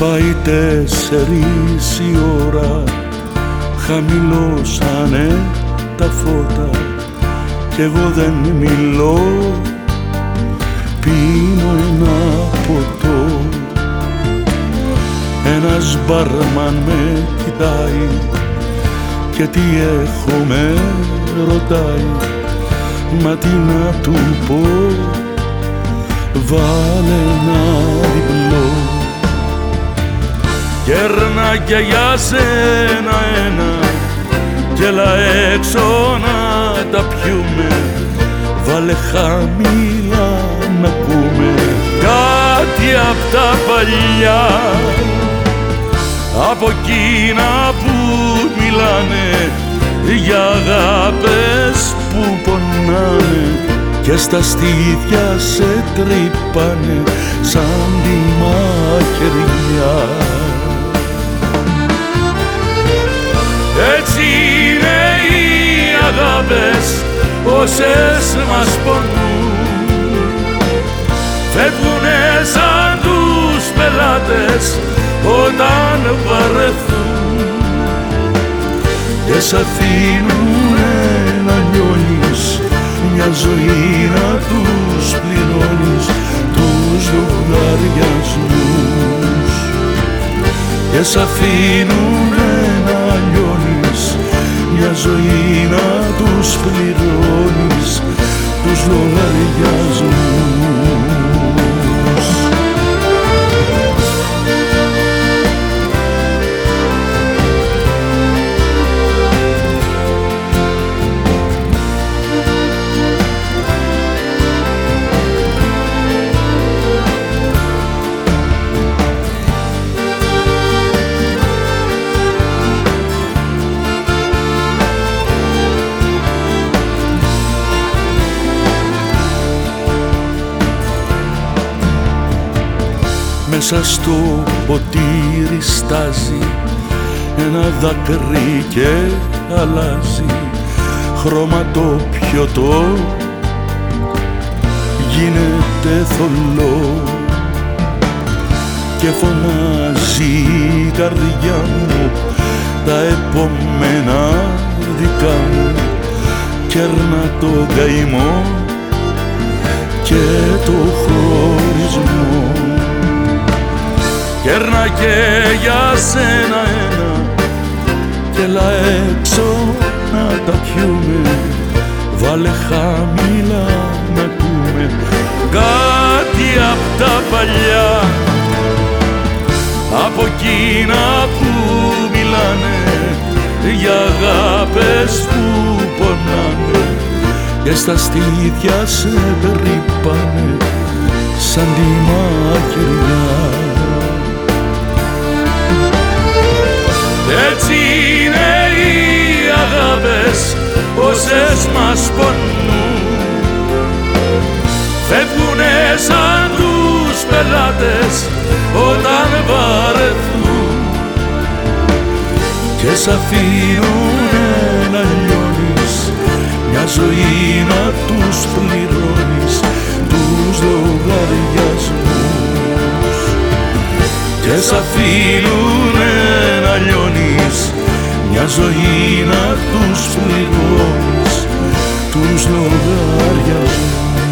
Πάει 4 η ώρα, χαμηλώσανε τα φώτα κι εγώ δεν μιλώ, πίνω ένα ποτό. Ένας μπάρμαν με κοιτάει και τι έχω με ρωτάει, μα τι να του πω, βάλε ένα διπλό. Κέρναγε για σένα ένα κι έλα έξω να τα πιούμε, βάλε χαμηλά να ακούμε κάτι απ' τα παλιά, από εκείνα που μιλάνε για αγάπες που πονάνε και στα στήθια σε τρυπάνε σαν τη μαχαιριά. Έτσι είναι οι αγάπες όσες μας πονούν, φεύγουνε σαν τους πελάτες όταν βαρεθούν και σ' αφήνουνε να νιώνεις μια ζωή να τους πληρώνεις τους λογαριασμούς, και σ' αφήνουνε να νιώνεις μια ζωή να τους πληρώνεις τους λογαριασμούς. Μέσα στο ποτήρι στάζει ένα δάκρυ και αλλάζει χρώμα το πιωτό, γίνεται θολό και φωνάζει η καρδιά μου τα επόμενα δικά μου, κέρνα το καημό και το χωρισμό. Κέρνα και για σένα ένα κι έλα έξω να τα πιούμε, βάλε χαμηλά να ακούμε κάτι απ' τα παλιά, από εκείνα που μιλάνε για αγάπες που πονάνε και στα στήθια σε περίπανε σαν τη μαχαιριά. Έτσι είναι οι αγάπες όσες μας πονούν, φεύγουνε σαν τους πελάτες όταν βαρεθούν και σ' αφήνουνε να λιώνεις μια ζωή να τους πληρώνεις τους λογαριασμούς, και σ' αφήνουνε να λιώνεις μια ζωή να τους πληρώνεις τους λογαριασμούς.